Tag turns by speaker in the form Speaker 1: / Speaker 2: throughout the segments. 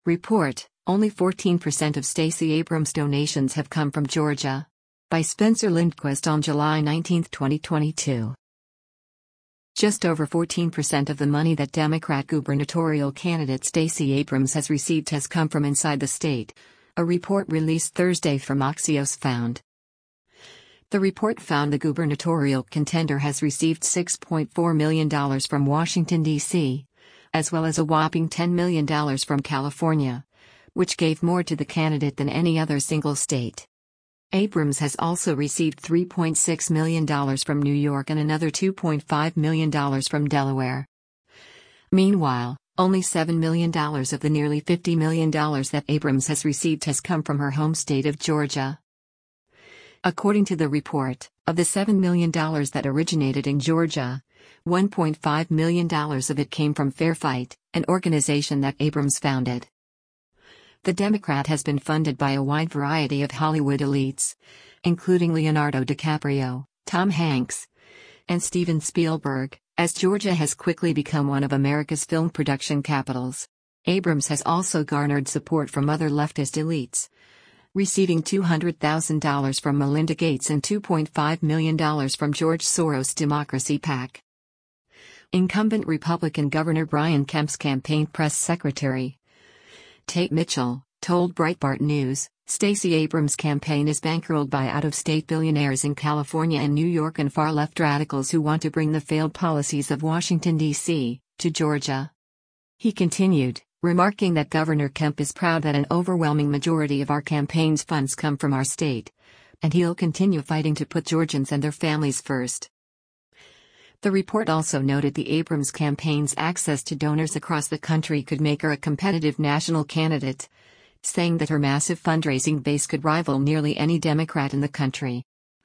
Speaker 1: Report: Only 14% of Stacey Abrams donations have come from Georgia. By Spencer Lindquist on July 19, 2022. Just over 14% of the money that Democrat gubernatorial candidate Stacey Abrams has received has come from inside the state, a report released Thursday from Axios found. The report found the gubernatorial contender has received $6.4 million from Washington, D.C., as well as a whopping $10 million from California, which gave more to the candidate than any other single state. Abrams has also received $3.6 million from New York and another $2.5 million from Delaware. Meanwhile, only $7 million of the nearly $50 million that Abrams has received has come from her home state of Georgia. According to the report, of the $7 million that originated in Georgia, $1.5 million of it came from Fair Fight, an organization that Abrams founded. The Democrat has been funded by a wide variety of Hollywood elites, including Leonardo DiCaprio, Tom Hanks, and Steven Spielberg, as Georgia has quickly become one of America's film production capitals. Abrams has also garnered support from other leftist elites, receiving $200,000 from Melinda Gates and $2.5 million from George Soros' Democracy PAC. Incumbent Republican Governor Brian Kemp's campaign press secretary, Tate Mitchell, told Breitbart News, Stacey Abrams' campaign is bankrolled by out-of-state billionaires in California and New York and far-left radicals who want to bring the failed policies of Washington, D.C., to Georgia. He continued, remarking that Governor Kemp is proud that an overwhelming majority of our campaign's funds come from our state, and he'll continue fighting to put Georgians and their families first. The report also noted the Abrams campaign's access to donors across the country could make her a competitive national candidate, saying that her massive fundraising base could rival nearly any Democrat in the country.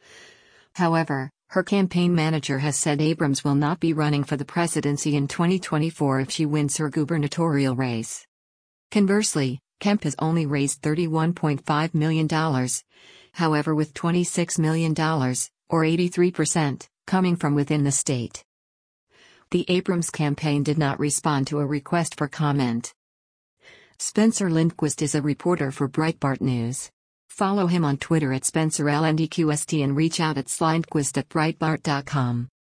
Speaker 1: However, her campaign manager has said Abrams will not be running for the presidency in 2024 if she wins her gubernatorial race. Conversely, Kemp has only raised $31.5 million, however, with $26 million, or 83%, coming from within the state. The Abrams campaign did not respond to a request for comment. Spencer Lindquist is a reporter for Breitbart News. Follow him on Twitter at SpencerLNDQST and reach out at slindquist@breitbart.com.